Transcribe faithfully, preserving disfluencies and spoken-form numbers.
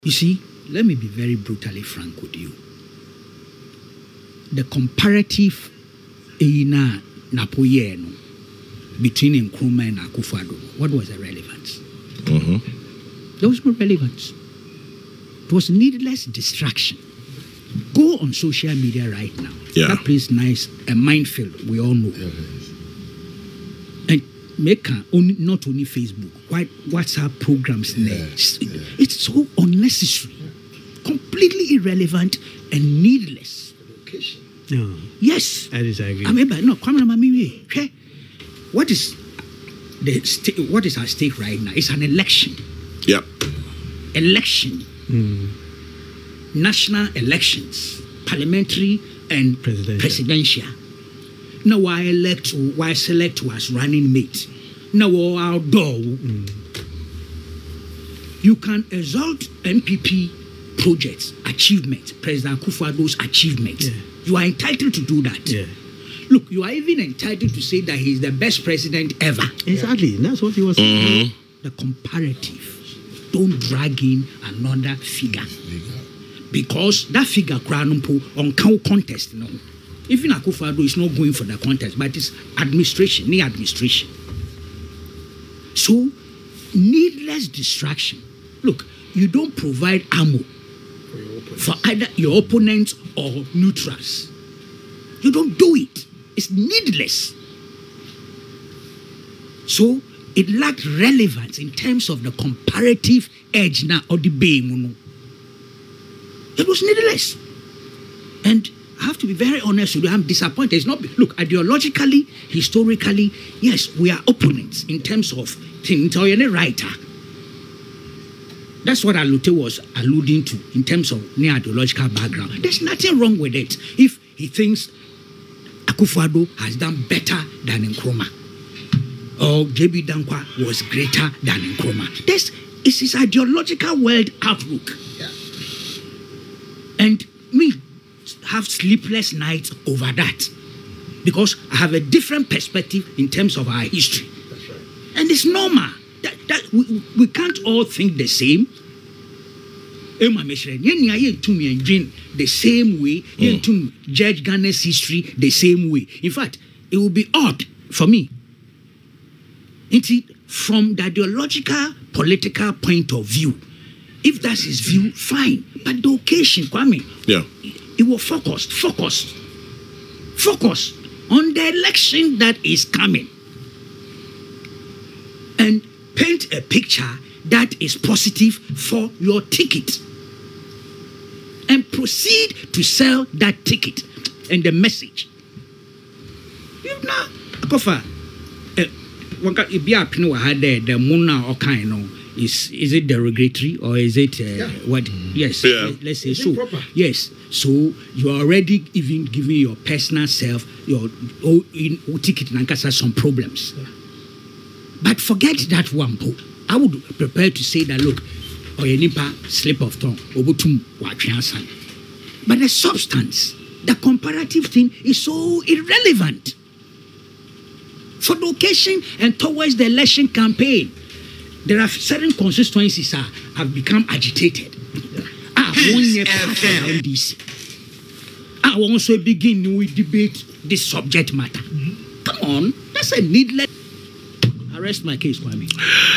You see, let me be very brutally frank with you. The comparative ina napoyeno between Nkrumah and Akufo-Addo, what was the relevance? Mm-hmm. There was no relevance. It was needless distraction. Go on social media right now. Yeah. That place nice, a minefield, we all know. And make a, only, not only Facebook, what WhatsApp programs Yeah. there. It's, Yeah. it's so unnecessary, completely irrelevant and needless. Location. No, Yes. I disagree. I mean, but no, come on, Mami. Okay. What is the sta- what is at stake right now? It's an election. Yep. Election. Mm. National elections, parliamentary and Presidential. presidential. Now, why elect? Why select was running mate? Now, outdoor. You can exalt N P P projects, achievements, President Akufo-Addo's achievements. Yeah. You are entitled to do that. Yeah. Look, you are even entitled to say that he is the best president ever. Exactly. That's what he was saying. Mm-hmm. The comparative. Don't drag in another figure. Because that figure kranumpo on count contest, no. Even Akufo-Addo is not going for the contest, but it's administration, near administration. So, needless distraction. Look, you don't provide ammo for either your opponents or neutrals. You don't do it. It's needless. So, it lacked relevance in terms of the comparative edge now or the bay. It was needless. And I have to be very honest with you, I'm disappointed. It's not, look, ideologically, historically, yes, we are opponents in terms of Tintoyene writer. That's what Alute was alluding to in terms of near ideological background. There's nothing wrong with it if he thinks Akufo-Addo has done better than Nkrumah, or J B Dankwa was greater than Nkrumah. This is his ideological world outlook. Yeah. And me have sleepless nights over that because I have a different perspective in terms of our history. That's right. And it's normal. That, that we, we can't all think the same. Emma Meshre, yenya ye tumi engine the same way, ye to judge Ghana's history the same way. In fact, it would be odd for me. It's from the ideological, political point of view. If that's his view, fine. But the occasion, Kwame, Yeah. it was focused, focused, focused on the election that is coming. And paint a picture that is positive for your ticket. And proceed to sell that ticket and the message. You know, Kofa, one can be a pin had the Mona or kind no. Is is it derogatory or is it uh, Yeah. what? Yes, Yeah. let- let's say Is it so. proper? Yes, so you are already even giving your personal self your oh, in oh, ticket nankasa some problems. But forget that one, po. I would prepare to say that look, or nipa slip of tongue, obutum wachiansan. But the substance, the comparative thing is so irrelevant for the occasion and towards the election campaign. There are certain constituencies that have become agitated. Ah, one year part of N D C. I will also begin with debate this subject matter. Come on, that's a needless. Arrest my case, Kwame.